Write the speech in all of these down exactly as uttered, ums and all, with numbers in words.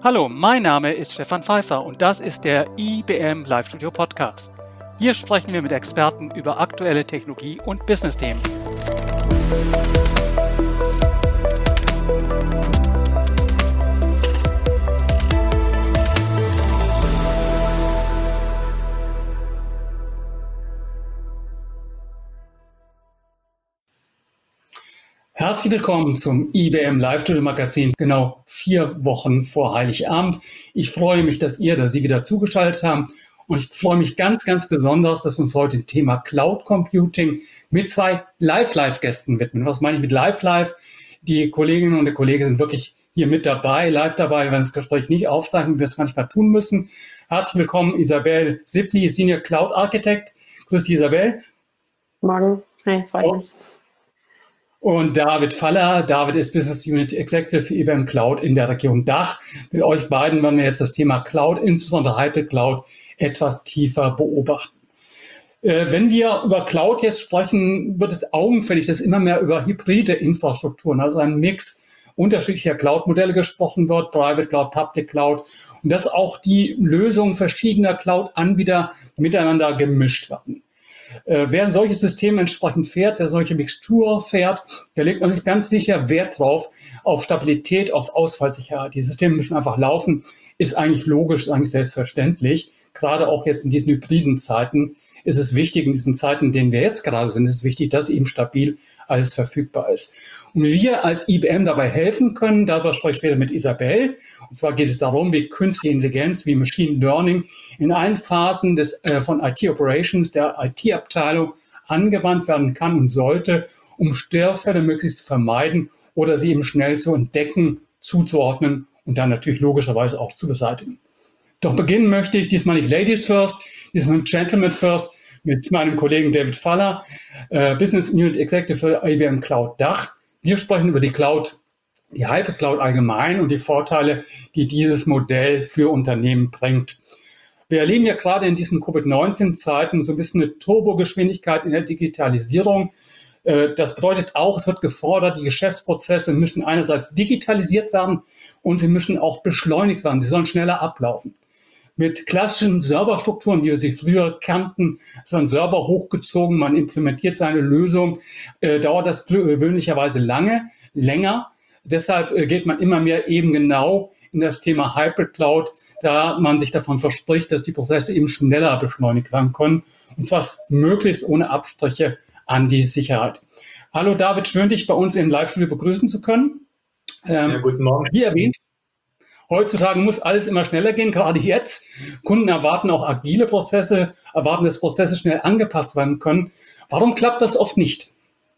Hallo, mein Name ist Stefan Pfeiffer und das ist der I B M Live Studio Podcast. Hier sprechen wir mit Experten über aktuelle Technologie- und Business-Themen. Herzlich willkommen zum I B M Live Studio Magazin, genau vier Wochen vor Heiligabend. Ich freue mich, dass ihr, dass Sie wieder zugeschaltet haben. Und ich freue mich ganz, ganz besonders, dass wir uns heute dem Thema Cloud Computing mit zwei Live-Live-Gästen widmen. Was meine ich mit Live-Live? Die Kolleginnen und der Kollege sind wirklich hier mit dabei, live dabei, wenn wir das Gespräch nicht aufzeichnen, wie wir es manchmal tun müssen. Herzlich willkommen, Isabel Sippli, Senior Cloud Architect. Grüß dich, Isabel. Morgen. Hi, freut mich. Und David Faller. David ist Business Unit Executive für I B M Cloud in der Region Dach. Mit euch beiden wollen wir jetzt das Thema Cloud, insbesondere Hybrid Cloud, etwas tiefer beobachten. Äh, wenn wir über Cloud jetzt sprechen, wird es augenfällig, dass immer mehr über hybride Infrastrukturen, also ein Mix unterschiedlicher Cloud-Modelle gesprochen wird, Private Cloud, Public Cloud, und dass auch die Lösungen verschiedener Cloud-Anbieter miteinander gemischt werden. Äh, wer ein solches System entsprechend fährt, wer solche Mixtur fährt, der legt natürlich ganz sicher Wert drauf, auf Stabilität, auf Ausfallsicherheit. Die Systeme müssen einfach laufen, ist eigentlich logisch, ist eigentlich selbstverständlich. Gerade auch jetzt in diesen hybriden Zeiten ist es wichtig, in diesen Zeiten, in denen wir jetzt gerade sind, ist es wichtig, dass eben stabil alles verfügbar ist. Und wie wir als I B M dabei helfen können, darüber spreche ich später mit Isabel. Und zwar geht es darum, wie künstliche Intelligenz, wie Machine Learning in allen Phasen des, äh, von I T Operations, der I T-Abteilung angewandt werden kann und sollte, um Störfälle möglichst zu vermeiden oder sie eben schnell zu entdecken, zuzuordnen und dann natürlich logischerweise auch zu beseitigen. Doch beginnen möchte ich diesmal nicht Ladies First, diesmal Gentlemen First mit meinem Kollegen David Faller, äh, Business Unit Executive für I B M Cloud Dach. Wir sprechen über die Cloud, die Hybrid Cloud allgemein und die Vorteile, die dieses Modell für Unternehmen bringt. Wir erleben ja gerade in diesen Covid neunzehn Zeiten so ein bisschen eine Turbogeschwindigkeit in der Digitalisierung. Das bedeutet auch, es wird gefordert, die Geschäftsprozesse müssen einerseits digitalisiert werden und sie müssen auch beschleunigt werden. Sie sollen schneller ablaufen. Mit klassischen Serverstrukturen, wie wir sie früher kannten, ist ein Server hochgezogen, man implementiert seine Lösung, äh, dauert das gewöhnlicherweise lange, länger. Deshalb äh, geht man immer mehr eben genau in das Thema Hybrid Cloud, da man sich davon verspricht, dass die Prozesse eben schneller beschleunigt werden können. Und zwar möglichst ohne Abstriche an die Sicherheit. Hallo David, schön dich bei uns im Live-Studio begrüßen zu können. Ähm, ja, guten Morgen. Wie erwähnt, heutzutage muss alles immer schneller gehen, gerade jetzt. Kunden erwarten auch agile Prozesse, erwarten, dass Prozesse schnell angepasst werden können. Warum klappt das oft nicht?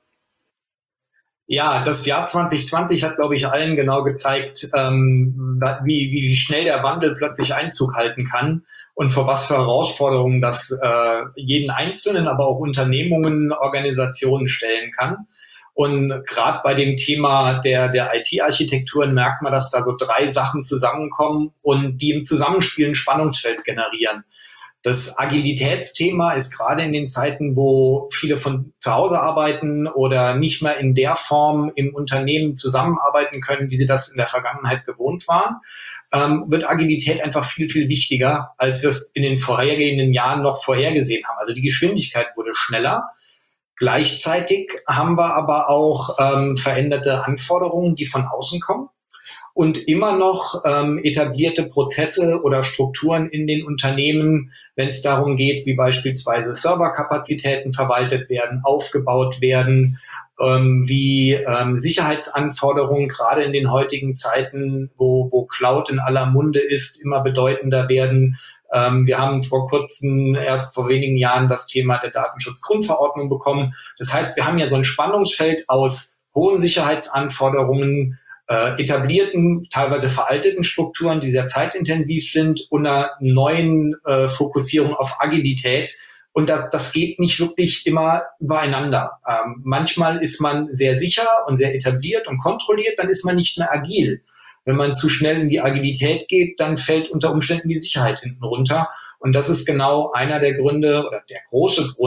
Ja, das Jahr zwanzig zwanzig hat, glaube ich, allen genau gezeigt, ähm, wie, wie schnell der Wandel plötzlich Einzug halten kann und vor was für Herausforderungen das äh, jeden Einzelnen, aber auch Unternehmungen, Organisationen stellen kann. Und gerade bei dem Thema der, der I T-Architekturen merkt man, dass da so drei Sachen zusammenkommen und die im Zusammenspiel ein Spannungsfeld generieren. Das Agilitätsthema ist gerade in den Zeiten, wo viele von zu Hause arbeiten oder nicht mehr in der Form im Unternehmen zusammenarbeiten können, wie sie das in der Vergangenheit gewohnt waren, ähm, wird Agilität einfach viel, viel wichtiger, als wir es in den vorhergehenden Jahren noch vorhergesehen haben. Also die Geschwindigkeit wurde schneller. Gleichzeitig haben wir aber auch ähm, veränderte Anforderungen, die von außen kommen und immer noch ähm, etablierte Prozesse oder Strukturen in den Unternehmen, wenn es darum geht, wie beispielsweise Serverkapazitäten verwaltet werden, aufgebaut werden, ähm, wie ähm, Sicherheitsanforderungen gerade in den heutigen Zeiten, wo, wo Cloud in aller Munde ist, immer bedeutender werden. Ähm, wir haben vor kurzem, erst vor wenigen Jahren, das Thema der Datenschutzgrundverordnung bekommen. Das heißt, wir haben ja so ein Spannungsfeld aus hohen Sicherheitsanforderungen, äh, etablierten, teilweise veralteten Strukturen, die sehr zeitintensiv sind, und einer neuen äh, Fokussierung auf Agilität. Und das, das geht nicht wirklich immer übereinander. Ähm, manchmal ist man sehr sicher und sehr etabliert und kontrolliert, dann ist man nicht mehr agil. Wenn man zu schnell in die Agilität geht, dann fällt unter Umständen die Sicherheit hinten runter. Und das ist genau einer der Gründe oder der große Grund,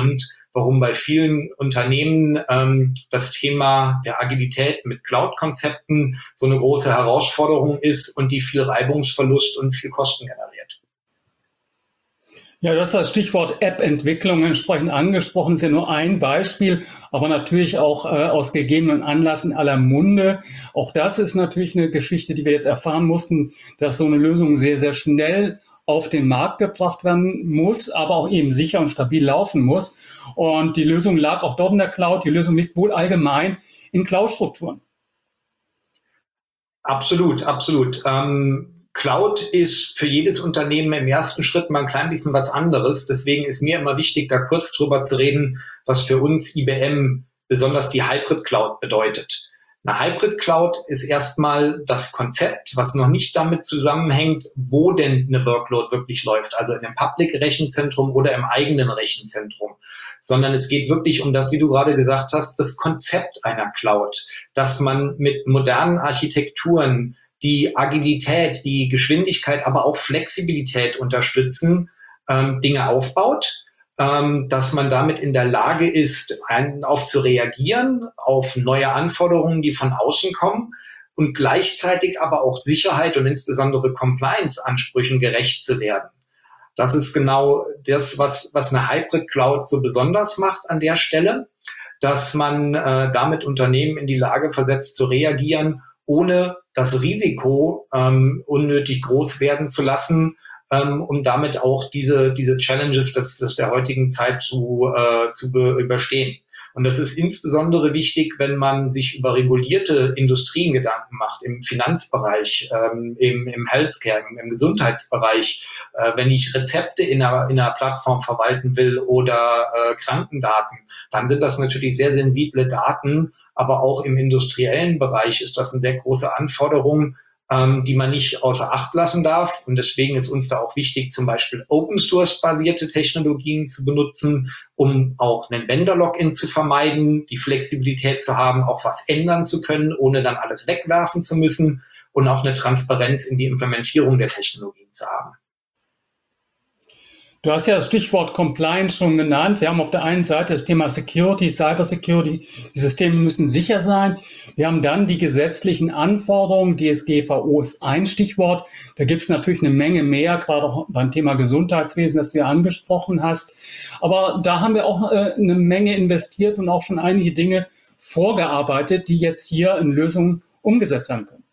warum bei vielen Unternehmen ähm, das Thema der Agilität mit Cloud-Konzepten so eine große Herausforderung ist und die viel Reibungsverlust und viel Kosten generiert. Ja, du hast das Stichwort App-Entwicklung entsprechend angesprochen. Das ist ja nur ein Beispiel, aber natürlich auch äh, aus gegebenen Anlass in aller Munde. Auch das ist natürlich eine Geschichte, die wir jetzt erfahren mussten, dass so eine Lösung sehr, sehr schnell auf den Markt gebracht werden muss, aber auch eben sicher und stabil laufen muss. Und die Lösung lag auch dort in der Cloud. Die Lösung liegt wohl allgemein in Cloud-Strukturen. Absolut, absolut. Ähm Cloud ist für jedes Unternehmen im ersten Schritt mal ein klein bisschen was anderes. Deswegen ist mir immer wichtig, da kurz drüber zu reden, was für uns I B M besonders die Hybrid Cloud bedeutet. Eine Hybrid Cloud ist erstmal das Konzept, was noch nicht damit zusammenhängt, wo denn eine Workload wirklich läuft, also in einem Public-Rechenzentrum oder im eigenen Rechenzentrum, sondern es geht wirklich um das, wie du gerade gesagt hast, das Konzept einer Cloud, dass man mit modernen Architekturen die Agilität, die Geschwindigkeit, aber auch Flexibilität unterstützen, ähm, Dinge aufbaut, ähm, dass man damit in der Lage ist, ein, auf zu reagieren, auf neue Anforderungen, die von außen kommen und gleichzeitig aber auch Sicherheit und insbesondere Compliance-Ansprüchen gerecht zu werden. Das ist genau das, was, was eine Hybrid Cloud so besonders macht an der Stelle, dass man äh, damit Unternehmen in die Lage versetzt zu reagieren, ohne das Risiko ähm, unnötig groß werden zu lassen, ähm, um damit auch diese, diese Challenges des, des der heutigen Zeit zu, äh, zu be- überstehen. Und das ist insbesondere wichtig, wenn man sich über regulierte Industrien Gedanken macht, im Finanzbereich, ähm, im, im Healthcare, im, im Gesundheitsbereich, äh, wenn ich Rezepte in einer, in einer Plattform verwalten will oder äh, Krankendaten, dann sind das natürlich sehr sensible Daten. Aber auch im industriellen Bereich ist das eine sehr große Anforderung, ähm, die man nicht außer Acht lassen darf. Und deswegen ist uns da auch wichtig, zum Beispiel Open-Source-basierte Technologien zu benutzen, um auch einen Vendor-Login zu vermeiden, die Flexibilität zu haben, auch was ändern zu können, ohne dann alles wegwerfen zu müssen und auch eine Transparenz in die Implementierung der Technologien zu haben. Du hast ja das Stichwort Compliance schon genannt. Wir haben auf der einen Seite das Thema Security, Cyber Security. Die Systeme müssen sicher sein. Wir haben dann die gesetzlichen Anforderungen. D S G V O ist ein Stichwort. Da gibt es natürlich eine Menge mehr, gerade auch beim Thema Gesundheitswesen, das du ja angesprochen hast. Aber da haben wir auch äh, eine Menge investiert und auch schon einige Dinge vorgearbeitet, die jetzt hier in Lösungen umgesetzt werden können.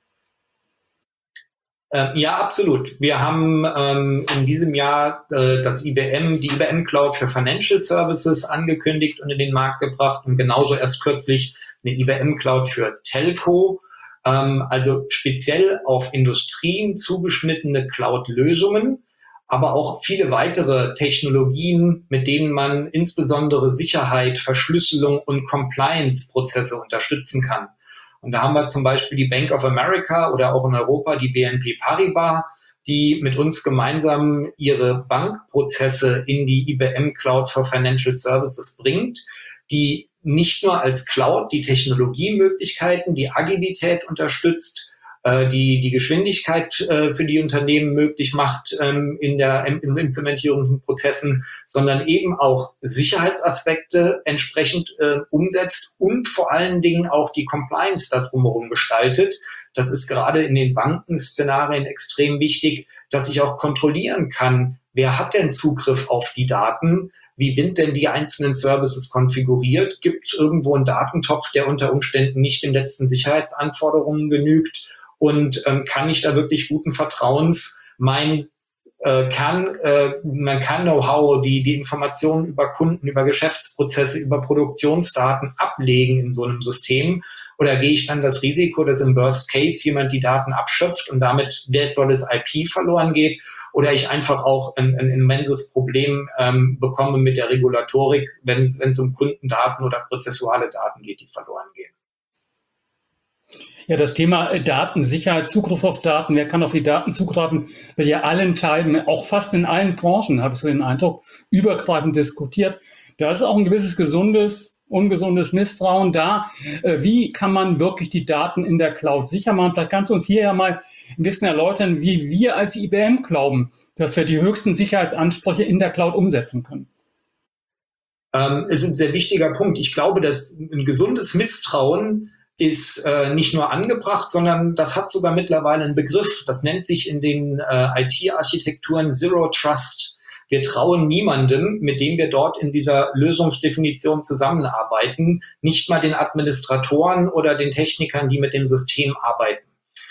Ja, absolut. Wir haben ähm, in diesem Jahr äh, das I B M, die I B M Cloud für Financial Services angekündigt und in den Markt gebracht und genauso erst kürzlich eine I B M Cloud für Telco, ähm, also speziell auf Industrien zugeschnittene Cloud-Lösungen, aber auch viele weitere Technologien, mit denen man insbesondere Sicherheit, Verschlüsselung und Compliance-Prozesse unterstützen kann. Und da haben wir zum Beispiel die Bank of America oder auch in Europa die B N P Paribas, die mit uns gemeinsam ihre Bankprozesse in die I B M Cloud for Financial Services bringt, die nicht nur als Cloud die Technologiemöglichkeiten, die Agilität unterstützt, die die Geschwindigkeit für die Unternehmen möglich macht in der Implementierung von Prozessen, sondern eben auch Sicherheitsaspekte entsprechend umsetzt und vor allen Dingen auch die Compliance da drumherum gestaltet. Das ist gerade in den Bankenszenarien extrem wichtig, dass ich auch kontrollieren kann, wer hat denn Zugriff auf die Daten, wie sind denn die einzelnen Services konfiguriert, gibt es irgendwo einen Datentopf, der unter Umständen nicht den letzten Sicherheitsanforderungen genügt, und ähm, kann ich da wirklich guten Vertrauens mein äh, Kern, äh, mein Kern-Know-how, die, die Informationen über Kunden, über Geschäftsprozesse, über Produktionsdaten ablegen in so einem System? Oder gehe ich dann das Risiko, dass im Worst Case jemand die Daten abschöpft und damit wertvolles I P verloren geht? Oder ich einfach auch ein, ein immenses Problem ähm, bekomme mit der Regulatorik, wenn es um Kundendaten oder prozessuale Daten geht, die verloren gehen? Ja, das Thema Datensicherheit, Zugriff auf Daten, wer kann auf die Daten zugreifen, wird ja allen Teilen, auch fast in allen Branchen, habe ich so den Eindruck, übergreifend diskutiert. Da ist auch ein gewisses gesundes, ungesundes Misstrauen da. Wie kann man wirklich die Daten in der Cloud sicher machen? Vielleicht kannst du uns hier ja mal ein bisschen erläutern, wie wir als I B M glauben, dass wir die höchsten Sicherheitsansprüche in der Cloud umsetzen können. Ähm, ist ein sehr wichtiger Punkt. Ich glaube, dass ein gesundes Misstrauen ist äh, nicht nur angebracht, sondern das hat sogar mittlerweile einen Begriff. Das nennt sich in den äh, I T-Architekturen Zero Trust. Wir trauen niemandem, mit dem wir dort in dieser Lösungsdefinition zusammenarbeiten, nicht mal den Administratoren oder den Technikern, die mit dem System arbeiten.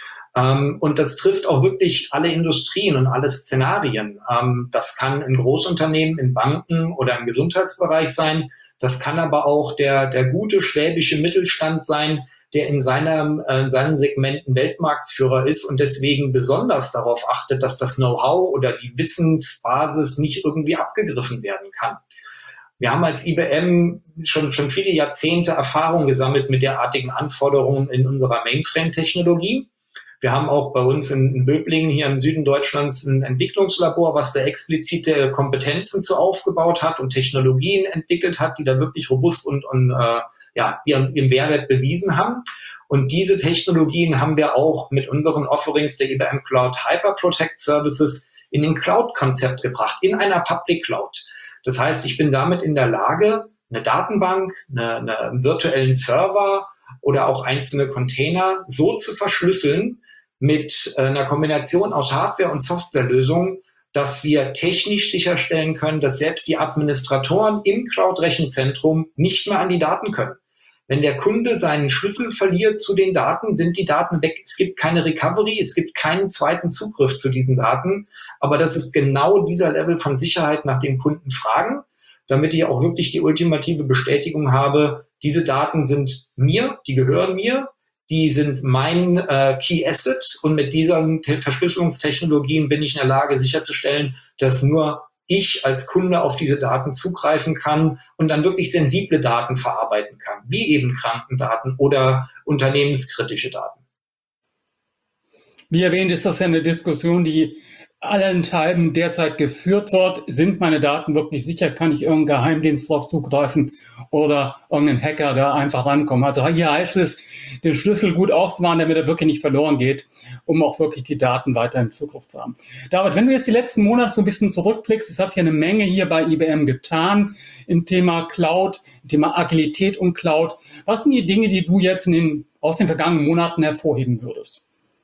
Ähm, und das trifft auch wirklich alle Industrien und alle Szenarien. Ähm, das kann in Großunternehmen, in Banken oder im Gesundheitsbereich sein. Das kann aber auch der, der gute schwäbische Mittelstand sein, der in seinem, äh, in seinem Segment ein Weltmarktführer ist und deswegen besonders darauf achtet, dass das Know-how oder die Wissensbasis nicht irgendwie abgegriffen werden kann. Wir haben als I B M schon, schon viele Jahrzehnte Erfahrung gesammelt mit derartigen Anforderungen in unserer Mainframe-Technologie. Wir haben auch bei uns in, in Böblingen hier im Süden Deutschlands ein Entwicklungslabor, was da explizite Kompetenzen zu aufgebaut hat und Technologien entwickelt hat, die da wirklich robust und, und äh, ja, ihren, ihren Mehrwert bewiesen haben. Und diese Technologien haben wir auch mit unseren Offerings der I B M Cloud Hyper Protect Services in den Cloud-Konzept gebracht, in einer Public Cloud. Das heißt, ich bin damit in der Lage, eine Datenbank, eine, eine, einen virtuellen Server oder auch einzelne Container so zu verschlüsseln mit einer Kombination aus Hardware- und Softwarelösungen, dass wir technisch sicherstellen können, dass selbst die Administratoren im Cloud-Rechenzentrum nicht mehr an die Daten können. Wenn der Kunde seinen Schlüssel verliert zu den Daten, sind die Daten weg. Es gibt keine Recovery, es gibt keinen zweiten Zugriff zu diesen Daten. Aber das ist genau dieser Level von Sicherheit, nach dem Kunden fragen, damit ich auch wirklich die ultimative Bestätigung habe, diese Daten sind mir, die gehören mir, die sind mein äh, Key Asset und mit diesen Verschlüsselungstechnologien bin ich in der Lage sicherzustellen, dass nur ich als Kunde auf diese Daten zugreifen kann und dann wirklich sensible Daten verarbeiten kann, wie eben Krankendaten oder unternehmenskritische Daten. Wie erwähnt, ist das ja eine Diskussion, die allenthalben derzeit geführt wird. Sind meine Daten wirklich sicher? Kann ich irgendeinen Geheimdienst darauf zugreifen oder irgendein Hacker da einfach rankommen? Also hier heißt es, den Schlüssel gut aufbewahren, damit er wirklich nicht verloren geht, um auch wirklich die Daten weiter im Zugriff zu haben. David, wenn du jetzt die letzten Monate so ein bisschen zurückblickst, es hat sich eine Menge hier bei I B M getan im Thema Cloud, im Thema Agilität und Cloud. Was sind die Dinge, die du jetzt in den, aus den vergangenen Monaten hervorheben würdest?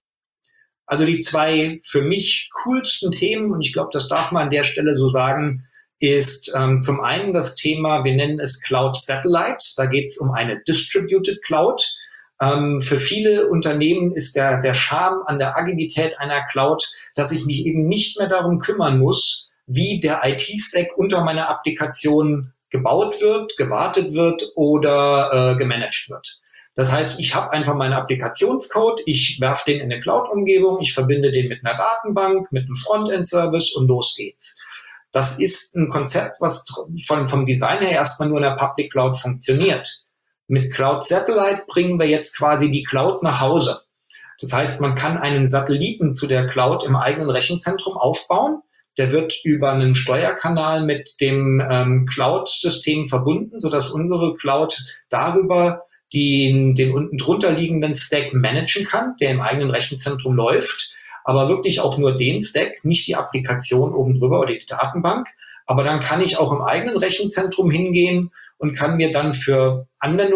Also die zwei für mich coolsten Themen, und ich glaube, das darf man an der Stelle so sagen, ist ähm, zum einen das Thema, wir nennen es Cloud Satellite. Da geht es um eine Distributed Cloud. Ähm, für viele Unternehmen ist der, der Charme an der Agilität einer Cloud, dass ich mich eben nicht mehr darum kümmern muss, wie der I T-Stack unter meiner Applikation gebaut wird, gewartet wird oder äh, gemanagt wird. Das heißt, ich habe einfach meinen Applikationscode, ich werfe den in eine Cloud-Umgebung, ich verbinde den mit einer Datenbank, mit einem Frontend-Service und los geht's. Das ist ein Konzept, was von, vom Design her erstmal nur in der Public Cloud funktioniert. Mit Cloud Satellite bringen wir jetzt quasi die Cloud nach Hause. Das heißt, man kann einen Satelliten zu der Cloud im eigenen Rechenzentrum aufbauen. Der wird über einen Steuerkanal mit dem ähm, Cloud-System verbunden, sodass unsere Cloud darüber den, den unten drunter liegenden Stack managen kann, der im eigenen Rechenzentrum läuft, aber wirklich auch nur den Stack, nicht die Applikation oben drüber oder die Datenbank. Aber dann kann ich auch im eigenen Rechenzentrum hingehen und kann mir dann für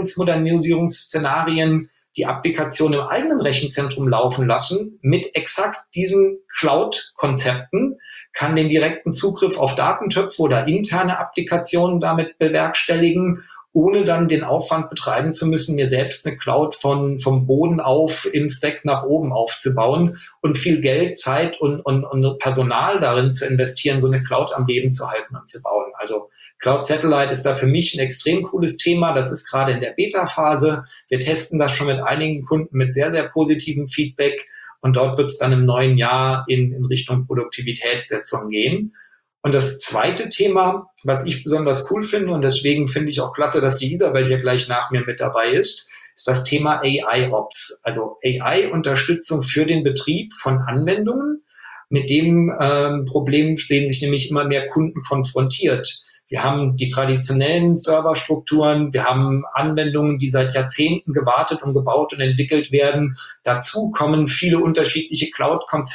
Anwendungsmodernisierungsszenarien die Applikation im eigenen Rechenzentrum laufen lassen mit exakt diesen Cloud-Konzepten, kann den direkten Zugriff auf Datentöpfe oder interne Applikationen damit bewerkstelligen, ohne dann den Aufwand betreiben zu müssen, mir selbst eine Cloud von, vom Boden auf im Stack nach oben aufzubauen und viel Geld, Zeit und, und, und Personal darin zu investieren, so eine Cloud am Leben zu halten und zu bauen. Also Cloud Satellite ist da für mich ein extrem cooles Thema. Das ist gerade in der Beta-Phase. Wir testen das schon mit einigen Kunden mit sehr, sehr positivem Feedback. Und dort wird es dann im neuen Jahr in, in Richtung Produktivitätssetzung gehen. Und das zweite Thema, was ich besonders cool finde, und deswegen finde ich auch klasse, dass die Isabel hier gleich nach mir mit dabei ist, ist das Thema A I-Ops, also A I-Unterstützung für den Betrieb von Anwendungen. Mit dem ähm, Problem stehen sich nämlich immer mehr Kunden konfrontiert. Wir haben die traditionellen Serverstrukturen, wir haben Anwendungen, die seit Jahrzehnten gewartet und gebaut und entwickelt werden. Dazu kommen viele unterschiedliche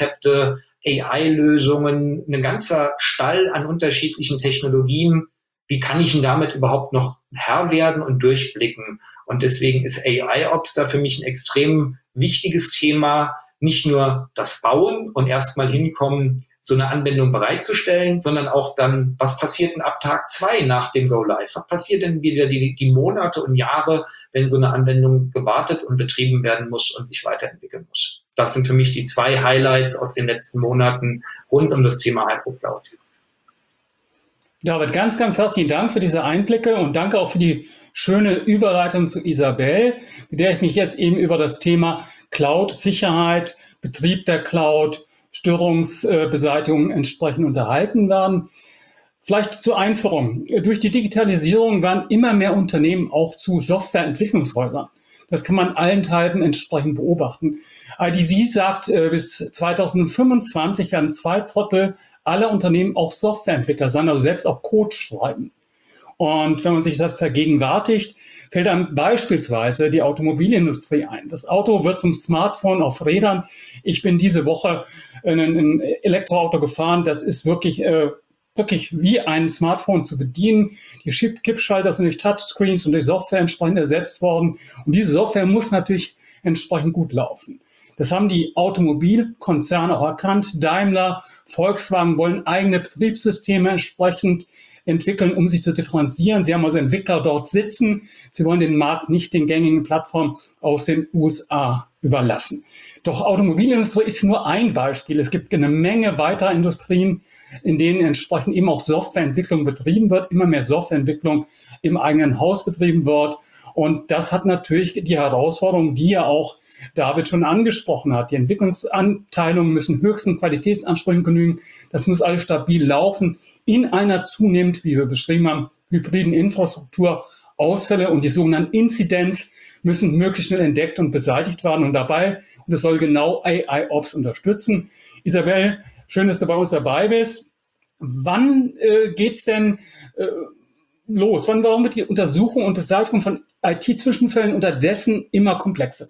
Cloud-Konzepte, A I-Lösungen, ein ganzer Stall an unterschiedlichen Technologien. wie kann ich denn damit überhaupt noch Herr werden und durchblicken? Und deswegen ist A I-Ops da für mich ein extrem wichtiges Thema, nicht nur das Bauen und erstmal hinkommen, so eine Anwendung bereitzustellen, sondern auch dann, was passiert denn ab Tag zwei nach dem Go-Live? Was passiert denn wieder die, die Monate und Jahre, wenn so eine Anwendung gewartet und betrieben werden muss und sich weiterentwickeln muss? Das sind für mich die zwei Highlights aus den letzten Monaten rund um das Thema Hybrid Cloud. David, ganz, ganz herzlichen Dank für diese Einblicke und danke auch für die schöne Überleitung zu Isabel, mit der ich mich jetzt eben über das Thema Cloud-Sicherheit, Betrieb der Cloud, Störungsbeseitigung entsprechend unterhalten werden. Vielleicht zur Einführung. Durch die Digitalisierung werden immer mehr Unternehmen auch zu Softwareentwicklungshäusern. Das kann man allenthalben entsprechend beobachten. I D C sagt, bis zweitausendfünfundzwanzig werden zwei Drittel aller Unternehmen auch Softwareentwickler sein, also selbst auch Code schreiben. Und wenn man sich das vergegenwärtigt, fällt einem beispielsweise die Automobilindustrie ein. Das Auto wird zum Smartphone auf Rädern. Ich bin diese Woche in ein Elektroauto gefahren. Das ist wirklich, äh, wirklich wie ein Smartphone zu bedienen. Die Kippschalter sind durch Touchscreens und durch Software entsprechend ersetzt worden. Und diese Software muss natürlich entsprechend gut laufen. Das haben die Automobilkonzerne auch erkannt. Daimler, Volkswagen wollen eigene Betriebssysteme entsprechend entwickeln, um sich zu differenzieren. Sie haben also Entwickler dort sitzen. Sie wollen den Markt nicht den gängigen Plattformen aus den U S A überlassen. Doch Automobilindustrie ist nur ein Beispiel. Es gibt eine Menge weiterer Industrien, in denen entsprechend eben auch Softwareentwicklung betrieben wird, immer mehr Softwareentwicklung im eigenen Haus betrieben wird. Und das hat natürlich die Herausforderung, die ja auch David schon angesprochen hat. Die Entwicklungsanteilungen müssen höchsten Qualitätsansprüchen genügen. Das muss alles stabil laufen in einer zunehmend, wie wir beschrieben haben, hybriden Infrastruktur. Ausfälle und die sogenannten Inzidenz müssen möglichst schnell entdeckt und beseitigt werden. Und dabei, und das soll genau A I-Ops unterstützen. Isabel, schön, dass du bei uns dabei bist. Wann äh, geht's denn äh, los? Wann, warum wird die Untersuchung und Beseitigung von I T-Zwischenfällen unterdessen immer komplexer?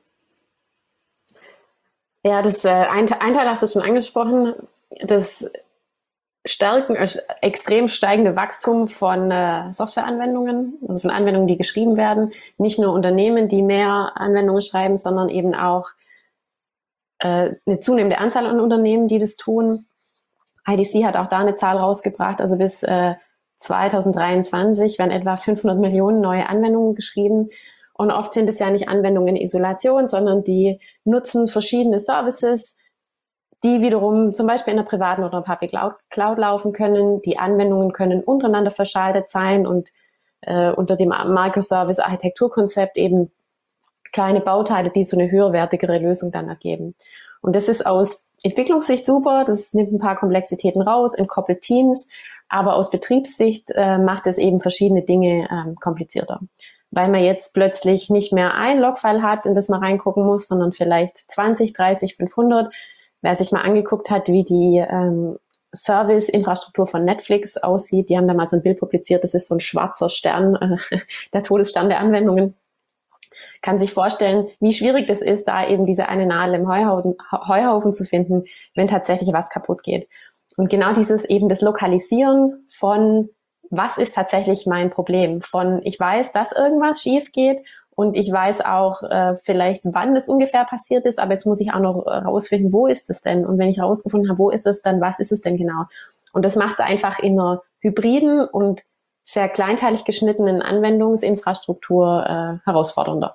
Ja, das äh, ein, ein Teil hast du schon angesprochen, das Stärken, äh, extrem steigende Wachstum von äh, Softwareanwendungen, also von Anwendungen, die geschrieben werden. Nicht nur Unternehmen, die mehr Anwendungen schreiben, sondern eben auch äh, eine zunehmende Anzahl an Unternehmen, die das tun. I D C hat auch da eine Zahl rausgebracht, also bis äh, zweitausenddreiundzwanzig werden etwa fünfhundert Millionen neue Anwendungen geschrieben. Und oft sind es ja nicht Anwendungen in Isolation, sondern die nutzen verschiedene Services, die wiederum zum Beispiel in der privaten oder Public Cloud, Cloud laufen können. Die Anwendungen können untereinander verschaltet sein und äh, unter dem Microservice-Architekturkonzept eben kleine Bauteile, die so eine höherwertigere Lösung dann ergeben. Und das ist aus Entwicklungssicht super, das nimmt ein paar Komplexitäten raus, entkoppelt Teams, aber aus Betriebssicht äh, macht es eben verschiedene Dinge ähm, komplizierter. Weil man jetzt plötzlich nicht mehr ein Logfile hat, in das man reingucken muss, sondern vielleicht zwanzig, dreißig, fünfhundert. Wer sich mal angeguckt hat, wie die ähm, Service-Infrastruktur von Netflix aussieht, die haben da mal so ein Bild publiziert, das ist so ein schwarzer Stern, äh, der Todesstern der Anwendungen. Kann sich vorstellen, wie schwierig das ist, da eben diese eine Nadel im Heuhaufen, Heuhaufen zu finden, wenn tatsächlich was kaputt geht. Und genau dieses eben das Lokalisieren von, was ist tatsächlich mein Problem? Von, ich weiß, dass irgendwas schief geht und ich weiß auch äh, vielleicht, wann das ungefähr passiert ist, aber jetzt muss ich auch noch rausfinden, wo ist es denn? Und wenn ich rausgefunden habe, wo ist es, dann was ist es denn genau? Und das macht es einfach in einer hybriden und sehr kleinteilig geschnittenen Anwendungsinfrastruktur äh, herausfordernder.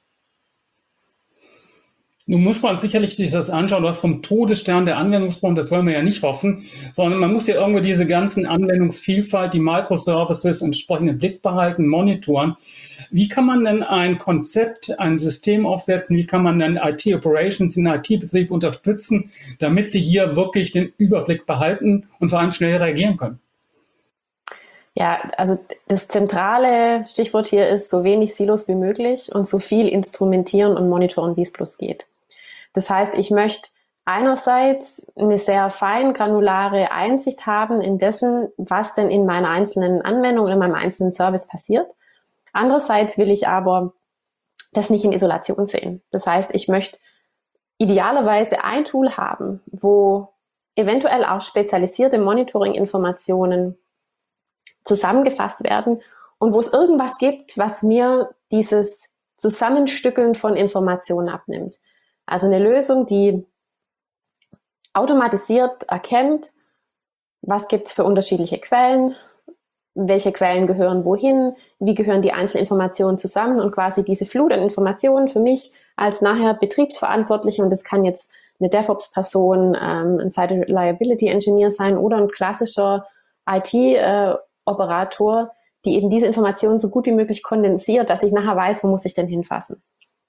Nun muss man sicherlich sich das anschauen, du hast vom Todesstern der Anwendung gesprochen, das wollen wir ja nicht hoffen, sondern man muss ja irgendwo diese ganzen Anwendungsvielfalt, die Microservices entsprechend im Blick behalten, monitoren. Wie kann man denn ein Konzept, ein System aufsetzen, wie kann man dann I T-Operations, den I T-Betrieb unterstützen, damit sie hier wirklich den Überblick behalten und vor allem schnell reagieren können? Ja, also das zentrale Stichwort hier ist, so wenig Silos wie möglich und so viel instrumentieren und monitoren, wie es bloß geht. Das heißt, ich möchte einerseits eine sehr fein granulare Einsicht haben in dessen, was denn in meiner einzelnen Anwendung oder in meinem einzelnen Service passiert. Andererseits will ich aber das nicht in Isolation sehen. Das heißt, ich möchte idealerweise ein Tool haben, wo eventuell auch spezialisierte Monitoring-Informationen zusammengefasst werden und wo es irgendwas gibt, was mir dieses Zusammenstückeln von Informationen abnimmt. Also eine Lösung, die automatisiert erkennt, was gibt es für unterschiedliche Quellen, welche Quellen gehören wohin, wie gehören die einzelnen Informationen zusammen und quasi diese Flut an Informationen für mich als nachher Betriebsverantwortliche, und das kann jetzt eine DevOps-Person, ähm, ein Site Reliability Engineer sein oder ein klassischer I T-Operator, äh, die eben diese Informationen so gut wie möglich kondensiert, dass ich nachher weiß, wo muss ich denn hinfassen.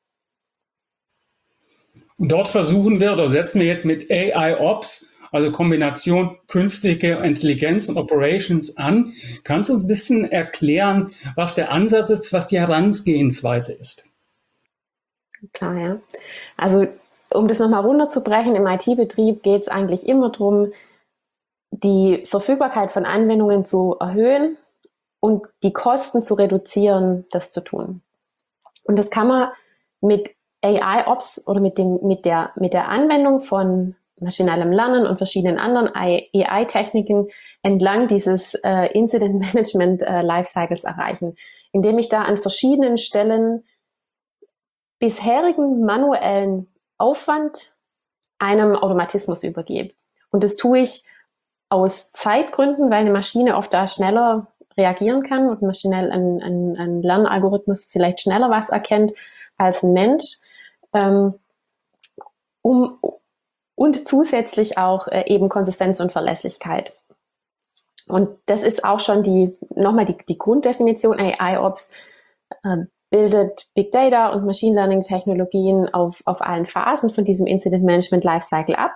Und dort versuchen wir oder setzen wir jetzt mit A I-Ops, also Kombination künstliche Intelligenz und Operations an. Kannst du ein bisschen erklären, was der Ansatz ist, was die Herangehensweise ist? Klar, ja. Also um das nochmal runterzubrechen, im I T-Betrieb geht es eigentlich immer darum, die Verfügbarkeit von Anwendungen zu erhöhen und die Kosten zu reduzieren, das zu tun. Und das kann man mit A I-Ops oder mit, dem, mit, der, mit der Anwendung von maschinellem Lernen und verschiedenen anderen A I-Techniken entlang dieses äh, Incident Management äh, Lifecycles erreichen, indem ich da an verschiedenen Stellen bisherigen manuellen Aufwand einem Automatismus übergebe. Und das tue ich aus Zeitgründen, weil eine Maschine oft da schneller reagieren kann und maschinell ein, ein, ein Lernalgorithmus vielleicht schneller was erkennt als ein Mensch. Ähm, um, und zusätzlich auch äh, eben Konsistenz und Verlässlichkeit. Und das ist auch schon die, nochmal die, die Grunddefinition. A I-Ops äh, bildet Big Data und Machine Learning Technologien auf, auf allen Phasen von diesem Incident Management Lifecycle ab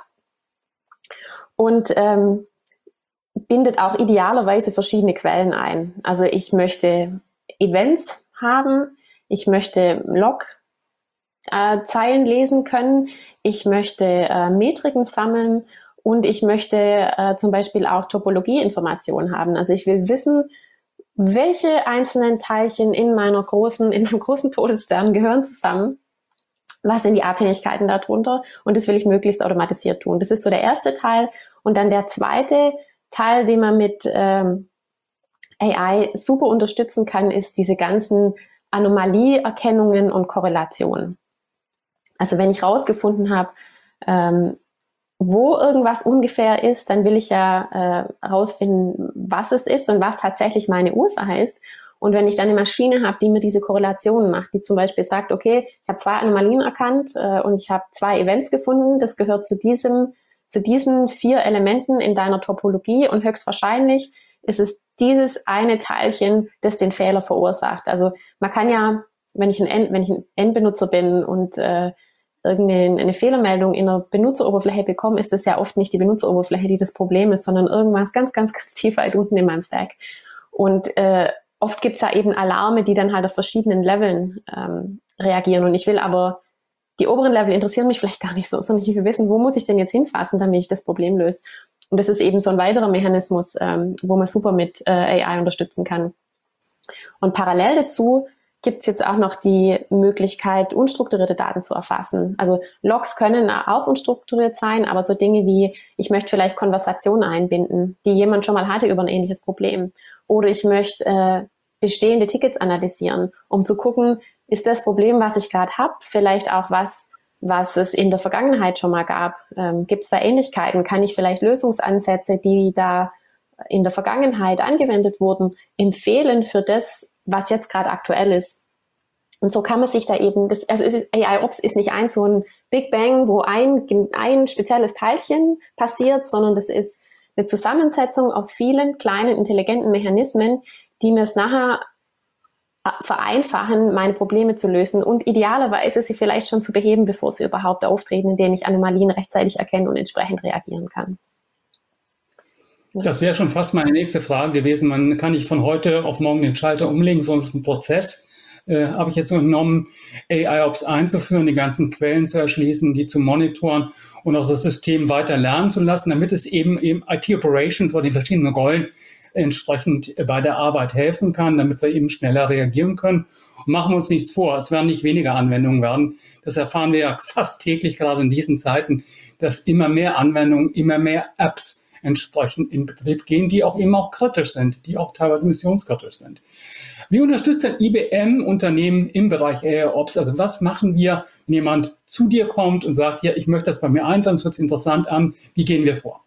und ähm, bindet auch idealerweise verschiedene Quellen ein. Also ich möchte Events haben, ich möchte Log-Zeilen äh, lesen können, ich möchte äh, Metriken sammeln und ich möchte äh, zum Beispiel auch Topologieinformationen haben. Also ich will wissen, welche einzelnen Teilchen in meiner großen, in meinem großen Todesstern gehören zusammen. Was sind die Abhängigkeiten darunter? Und das will ich möglichst automatisiert tun. Das ist so der erste Teil. Und dann der zweite Teil, den man mit ähm, A I super unterstützen kann, ist diese ganzen Anomalieerkennungen und Korrelationen. Also wenn ich rausgefunden habe, ähm, wo irgendwas ungefähr ist, dann will ich ja äh, rausfinden, was es ist und was tatsächlich meine Ursache ist. Und wenn ich dann eine Maschine habe, die mir diese Korrelationen macht, die zum Beispiel sagt, okay, ich habe zwei Anomalien erkannt äh, und ich habe zwei Events gefunden, das gehört zu diesem, zu diesen vier Elementen in deiner Topologie und höchstwahrscheinlich ist es dieses eine Teilchen, das den Fehler verursacht. Also man kann ja, wenn ich ein, End, wenn ich ein Endbenutzer bin und äh, irgendeine eine Fehlermeldung in der Benutzeroberfläche bekomme, ist das ja oft nicht die Benutzeroberfläche, die das Problem ist, sondern irgendwas ganz, ganz, ganz tief weit unten in meinem Stack. Und äh, oft gibt es ja eben Alarme, die dann halt auf verschiedenen Leveln ähm, reagieren. Und ich will aber, die oberen Level interessieren mich vielleicht gar nicht so, sondern ich will wissen, wo muss ich denn jetzt hinfassen, damit ich das Problem löse. Und das ist eben so ein weiterer Mechanismus, ähm, wo man super mit äh, A I unterstützen kann. Und parallel dazu gibt es jetzt auch noch die Möglichkeit, unstrukturierte Daten zu erfassen. Also Logs können auch unstrukturiert sein, aber so Dinge wie, ich möchte vielleicht Konversationen einbinden, die jemand schon mal hatte über ein ähnliches Problem. Oder ich möchte äh, bestehende Tickets analysieren, um zu gucken, ist das Problem, was ich gerade habe, vielleicht auch was, was es in der Vergangenheit schon mal gab. Ähm, gibt es da Ähnlichkeiten? Kann ich vielleicht Lösungsansätze, die da in der Vergangenheit angewendet wurden, empfehlen für das, was jetzt gerade aktuell ist. Und so kann man sich da eben, das, also es ist, A I-Ops ist nicht ein so ein Big Bang, wo ein, ein spezielles Teilchen passiert, sondern das ist eine Zusammensetzung aus vielen kleinen, intelligenten Mechanismen, die mir es nachher vereinfachen, meine Probleme zu lösen und idealerweise sie vielleicht schon zu beheben, bevor sie überhaupt auftreten, indem ich Anomalien rechtzeitig erkennen und entsprechend reagieren kann. Das wäre schon fast meine nächste Frage gewesen. Man kann nicht von heute auf morgen den Schalter umlegen, sondern es ist ein Prozess. Äh, habe ich jetzt so genommen, A I-Ops einzuführen, die ganzen Quellen zu erschließen, die zu monitoren und auch das System weiter lernen zu lassen, damit es eben, eben I T-Operations oder die verschiedenen Rollen entsprechend bei der Arbeit helfen kann, damit wir eben schneller reagieren können. Und machen wir uns nichts vor, es werden nicht weniger Anwendungen werden. Das erfahren wir ja fast täglich, gerade in diesen Zeiten, dass immer mehr Anwendungen, immer mehr Apps entsprechend in Betrieb gehen, die auch eben auch kritisch sind, die auch teilweise missionskritisch sind. Wie unterstützt denn I B M Unternehmen im Bereich AIOps? Also was machen wir, wenn jemand zu dir kommt und sagt, ja, ich möchte das bei mir einführen, es hört sich interessant an, wie gehen wir vor?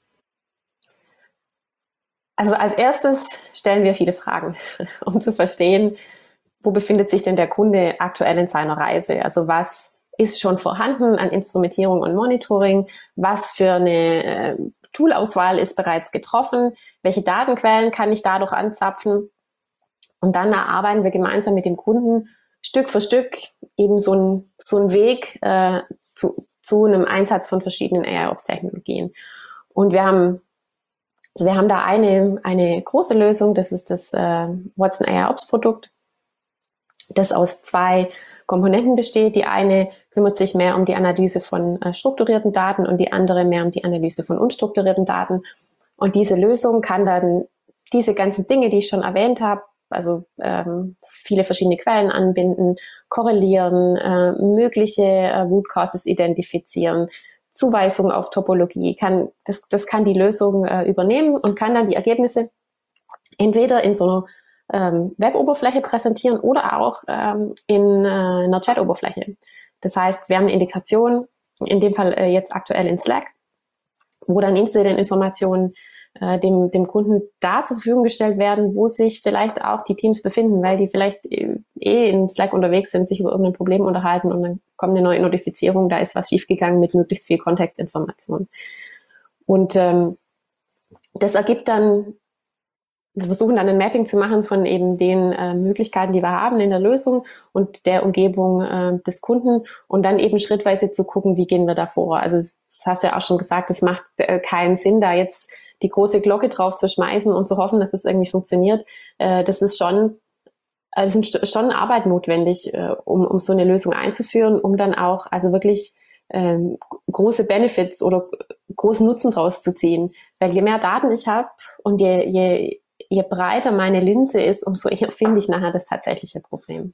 Also als erstes stellen wir viele Fragen, um zu verstehen, wo befindet sich denn der Kunde aktuell in seiner Reise? Also was ist schon vorhanden an Instrumentierung und Monitoring? Was für eine äh, Toolauswahl ist bereits getroffen? Welche Datenquellen kann ich dadurch anzapfen? Und dann erarbeiten wir gemeinsam mit dem Kunden Stück für Stück eben so ein, so ein Weg äh, zu, zu einem Einsatz von verschiedenen AIOps-Technologien. Und wir haben Also wir haben da eine, eine große Lösung, das ist das äh, Watson AIOps-Produkt, das aus zwei Komponenten besteht. Die eine kümmert sich mehr um die Analyse von äh, strukturierten Daten und die andere mehr um die Analyse von unstrukturierten Daten. Und diese Lösung kann dann diese ganzen Dinge, die ich schon erwähnt habe, also ähm, viele verschiedene Quellen anbinden, korrelieren, äh, mögliche äh, Root Causes identifizieren, Zuweisung auf Topologie, kann, das, das kann die Lösung äh, übernehmen und kann dann die Ergebnisse entweder in so einer ähm, Web-Oberfläche präsentieren oder auch ähm, in äh, einer Chat-Oberfläche. Das heißt, wir haben eine Integration, in dem Fall äh, jetzt aktuell in Slack, wo dann Incident-Informationen äh, dem, dem Kunden da zur Verfügung gestellt werden, wo sich vielleicht auch die Teams befinden, weil die vielleicht äh, eh in Slack unterwegs sind, sich über irgendein Problem unterhalten und dann kommt eine neue Notifizierung, da ist was schiefgegangen mit möglichst viel Kontextinformation. Und ähm, das ergibt dann, wir versuchen dann ein Mapping zu machen von eben den äh, Möglichkeiten, die wir haben in der Lösung und der Umgebung äh, des Kunden und dann eben schrittweise zu gucken, wie gehen wir da vor. Also das hast du ja auch schon gesagt, es macht äh, keinen Sinn, da jetzt die große Glocke drauf zu schmeißen und zu hoffen, dass das irgendwie funktioniert. Äh, das ist schon Also es ist schon Arbeit notwendig, äh, um, um so eine Lösung einzuführen, um dann auch also wirklich ähm, große Benefits oder großen Nutzen draus zu ziehen. Weil je mehr Daten ich habe und je, je, je breiter meine Linse ist, umso eher finde ich nachher das tatsächliche Problem.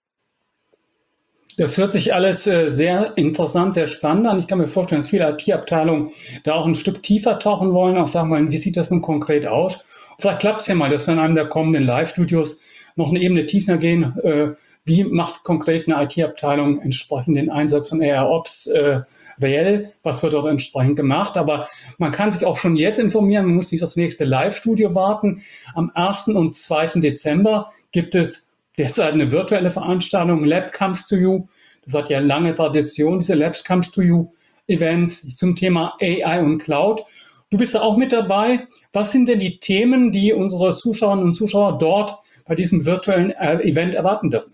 Das hört sich alles äh, sehr interessant, sehr spannend an. Ich kann mir vorstellen, dass viele I T-Abteilungen da auch ein Stück tiefer tauchen wollen, auch sagen wollen, wie sieht das nun konkret aus? Vielleicht klappt es ja mal, dass wir in einem der kommenden Live-Studios noch eine Ebene tiefer gehen. Äh, wie macht konkret eine I T-Abteilung entsprechend den Einsatz von AIOps äh, reell? Was wird dort entsprechend gemacht? Aber man kann sich auch schon jetzt informieren. Man muss nicht aufs nächste Live-Studio warten. Am ersten und zweiten Dezember gibt es derzeit eine virtuelle Veranstaltung, Lab Comes to You. Das hat ja lange Tradition, diese Labs Comes to You Events zum Thema A I und Cloud. Du bist da auch mit dabei. Was sind denn die Themen, die unsere Zuschauerinnen und Zuschauer dort bei diesem virtuellen Event erwarten dürfen?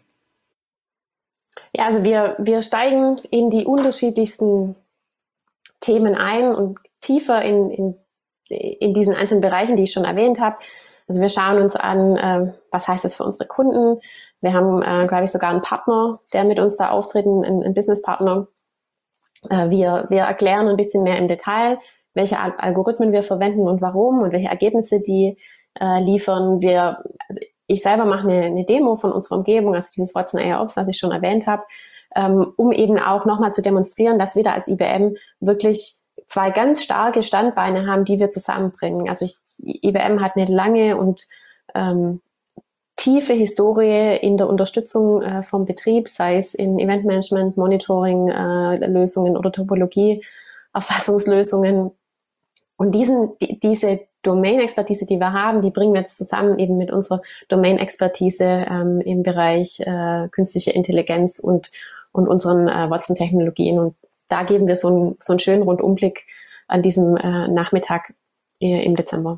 Ja, also wir, wir steigen in die unterschiedlichsten Themen ein und tiefer in, in, in diesen einzelnen Bereichen, die ich schon erwähnt habe. Also wir schauen uns an, äh, was heißt das für unsere Kunden. Wir haben, äh, glaube ich, sogar einen Partner, der mit uns da auftritt, einen, einen Businesspartner. Äh, wir, wir erklären ein bisschen mehr im Detail, welche Al- Algorithmen wir verwenden und warum und welche Ergebnisse die äh, liefern. Wir, also ich selber mache eine, eine Demo von unserer Umgebung, also dieses Watson AIOps, was ich schon erwähnt habe, ähm, um eben auch nochmal zu demonstrieren, dass wir da als I B M wirklich zwei ganz starke Standbeine haben, die wir zusammenbringen. Also ich, I B M hat eine lange und ähm, tiefe Historie in der Unterstützung äh, vom Betrieb, sei es in Eventmanagement, Monitoring-Lösungen äh, oder Topologie, Erfassungslösungen. Und diesen, die, diese Domain-Expertise, die wir haben, die bringen wir jetzt zusammen eben mit unserer Domain-Expertise ähm, im Bereich äh, künstliche Intelligenz und, und unseren äh, Watson-Technologien. Und da geben wir so, ein, so einen schönen Rundumblick an diesem äh, Nachmittag äh, im Dezember.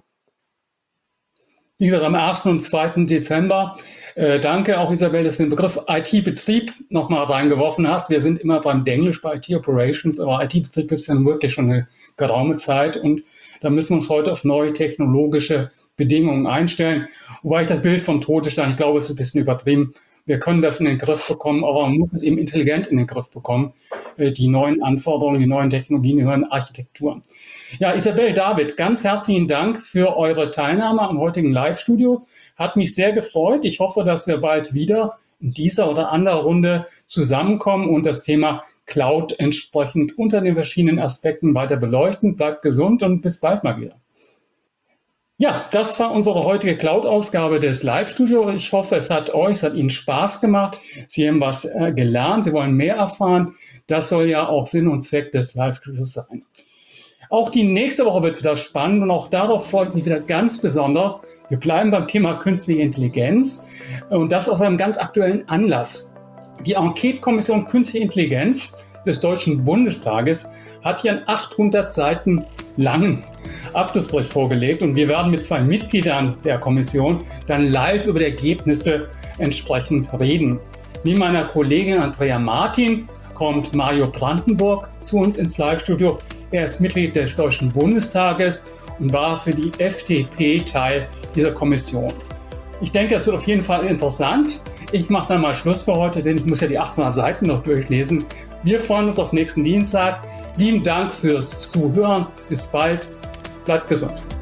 Wie gesagt, am ersten und zweiten Dezember. Äh, danke auch, Isabel, dass du den Begriff I T-Betrieb nochmal reingeworfen hast. Wir sind immer beim Englisch bei I T-Operations, aber I T-Betrieb gibt es ja wirklich schon eine geraume Zeit und da müssen wir uns heute auf neue technologische Bedingungen einstellen. Wobei ich das Bild vom Todesstern, ich glaube, es ist ein bisschen übertrieben. Wir können das in den Griff bekommen, aber man muss es eben intelligent in den Griff bekommen. Äh, die neuen Anforderungen, die neuen Technologien, die neuen Architekturen. Ja, Isabel, David, ganz herzlichen Dank für eure Teilnahme am heutigen Live-Studio. Hat mich sehr gefreut. Ich hoffe, dass wir bald wieder in dieser oder anderer Runde zusammenkommen und das Thema Cloud entsprechend unter den verschiedenen Aspekten weiter beleuchten. Bleibt gesund und bis bald mal wieder. Ja, das war unsere heutige Cloud-Ausgabe des Live-Studio. Ich hoffe, es hat euch, es hat Ihnen Spaß gemacht. Sie haben was äh, gelernt, Sie wollen mehr erfahren. Das soll ja auch Sinn und Zweck des Live-Studios sein. Auch die nächste Woche wird wieder spannend und auch darauf freue ich mich wieder ganz besonders. Wir bleiben beim Thema künstliche Intelligenz und das aus einem ganz aktuellen Anlass. Die Enquete-Kommission Künstliche Intelligenz des Deutschen Bundestages hat hier einen achthundert Seiten langen Abschlussbericht vorgelegt und wir werden mit zwei Mitgliedern der Kommission dann live über die Ergebnisse entsprechend reden. Neben meiner Kollegin Andrea Martin kommt Mario Brandenburg zu uns ins Live-Studio. Er ist Mitglied des Deutschen Bundestages und war für die F D P Teil dieser Kommission. Ich denke, es wird auf jeden Fall interessant. Ich mache dann mal Schluss für heute, denn ich muss ja die achthundert Seiten noch durchlesen. Wir freuen uns auf nächsten Dienstag. Lieben Dank fürs Zuhören. Bis bald. Bleibt gesund.